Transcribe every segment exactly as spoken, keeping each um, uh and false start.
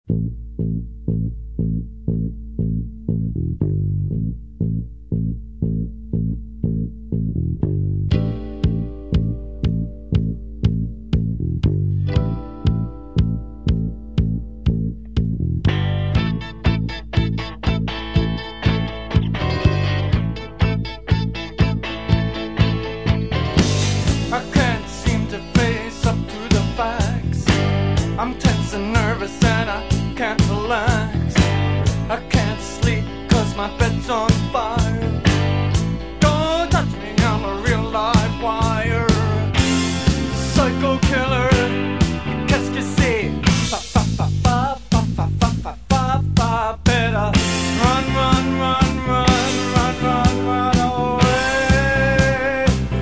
I can't seem to face up to the facts. I'm tense and nervous and I can't relax. I can't sleep cause my bed's on fire. Don't touch me, I'm a real live wire. Psycho killer, qu'est-ce que c'est? Fa fa fa fa fa fa fa fa fa fa. Better run, run, run, run, run, run, run away.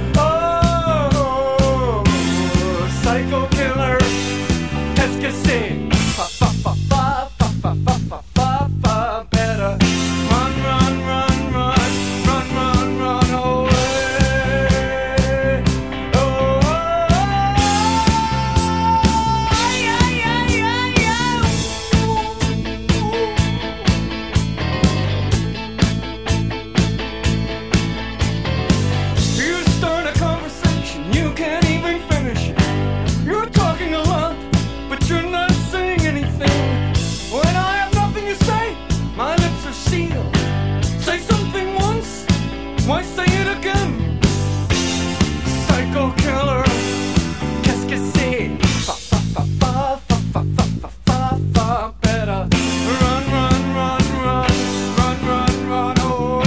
Oh, psycho killer, qu'est-ce que c'est? Fa fa fa fa fa fa fa fa fa fa. Better run, run, run, run, run, run, run away. Oh, oh, yeah, yeah, yeah, yeah. You start a conversation, you can't even finish it. You're talking a lot, but you're not saying anything. When I have nothing to say, my lips are sealed. Say something once, why say it again? Psycho killer, qu'est-ce que c'est? Fa fa fa fa fa fa fa fa fa fa. Better run, run, run, run, run, run, run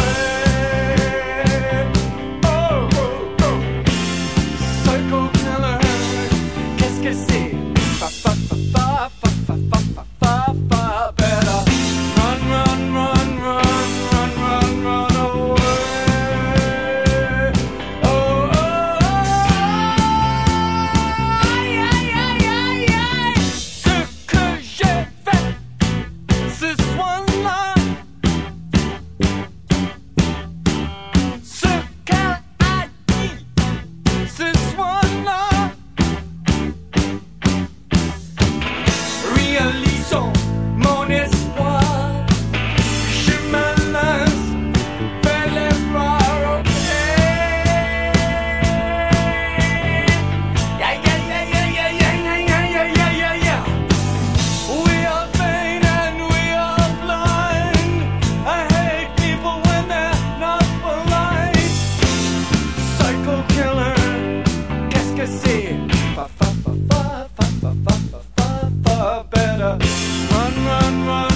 away. Oh, oh, oh. Psycho killer, qu'est-ce que c'est? Fa fa fa fa fa fa fa fa fa fa. Better run, run, run, run, run, run, run away. Oh, oh, oh. Yeah, yeah, yeah, yeah. Ce que j'ai fait ce soir-là, ce qu'elle a dit ce soir-là. Réalisons mon espoir. Je me lance vers les bras, ok. Yeah, yeah, yeah, yeah, yeah, yeah, yeah, yeah, yeah, yeah, yeah, yeah. We are vain and we are blind. I hate people when they're not polite. Psycho killer, qu'est-ce que c'est? Fa fa fa fa fa fa fa fa fa. Better run, run, run.